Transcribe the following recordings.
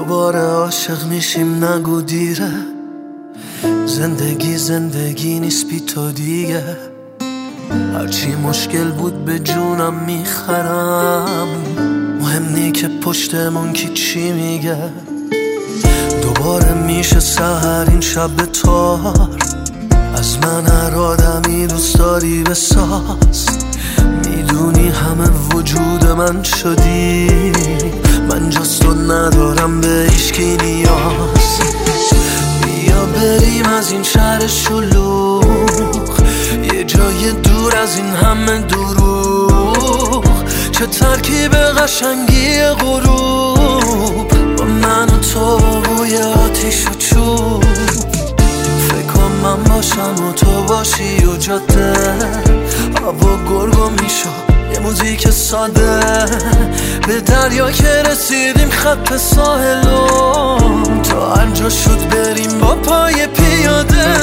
دوباره عاشق میشیم نگو دیره. زندگی نیست بی تو دیگه. هرچی مشکل بود به جونم میخرم، مهم نی که پشتمون کی چی میگه. دوباره میشه سحر این شب تار، از من هر آدمی دوست داری بساز. میدونی همه وجود من شدی، من جز تو ندارم به هیچکی نیاز. بیا بریم از این شهر شلوغ، یه جای دور از این همه دروغ. چه ترکیب قشنگی غروب، با من و تو بوی آتیش و چوب. فکر کن من باشم و تو باشی و جاده، هوا گرگو میشو یه موزیک ساده. به دریا که رسیدیم خط ساحلم، تا هر جا شد بریم با پای پیاده.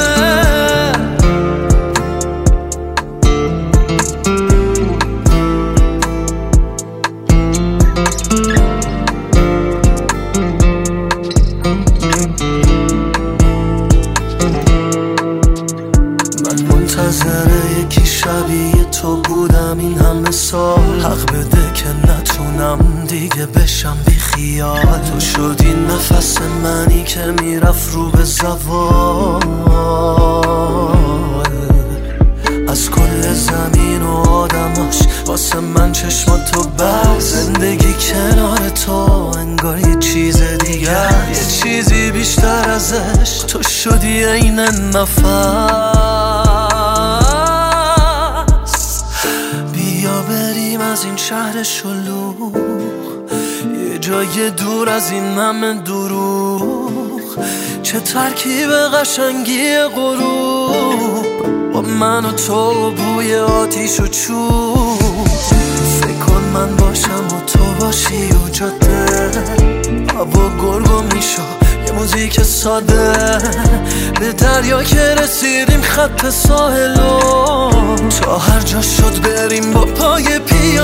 منتظر یکی شبیه تو بودم این همه سال. حق بده که نتونم دیگه بشم بی خیال. تو شدی نفس منی که میرفت رو به زوال. از کل زمین و آدماش واسه من چشماتو بس. زندگی کنار تو انگار یه چیز دیگه، یه چیزی بیشتر ازش تو شدی عین نفس. بیا بریم از این شهر شلوغ، یه جای دور از این همه دروغ. چه ترکیب قشنگی غروب، با من و تو بوی آتیش و چوب. فکر کن من باشم و تو باشی و جاده، هوا گرگو میشو یه موزیک ساده. به دریا که رسیدیم خط ساحلم، تا هر جا شد بریم با پای پیاده.